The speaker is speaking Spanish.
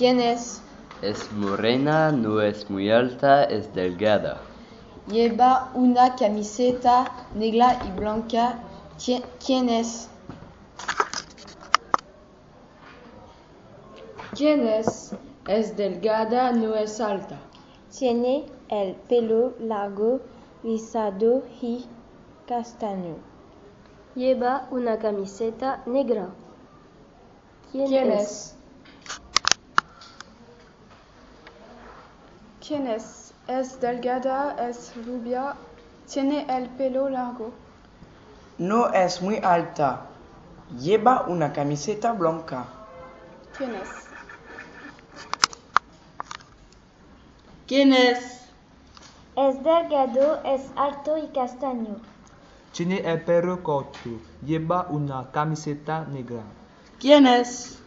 ¿Quién es? Es morena, no es muy alta, es delgada. Lleva una camiseta negra y blanca. ¿Quién es? ¿Quién es? Es delgada, no es alta. Tiene el pelo largo, rizado y castaño. Lleva una camiseta negra. ¿Quién es? ¿Quién es? Es delgada, es rubia, tiene el pelo largo. No es muy alta. Lleva una camiseta blanca. ¿Quién es? ¿Quién es? Es delgado, es alto y castaño. Tiene el pelo corto. Lleva una camiseta negra. ¿Quién es?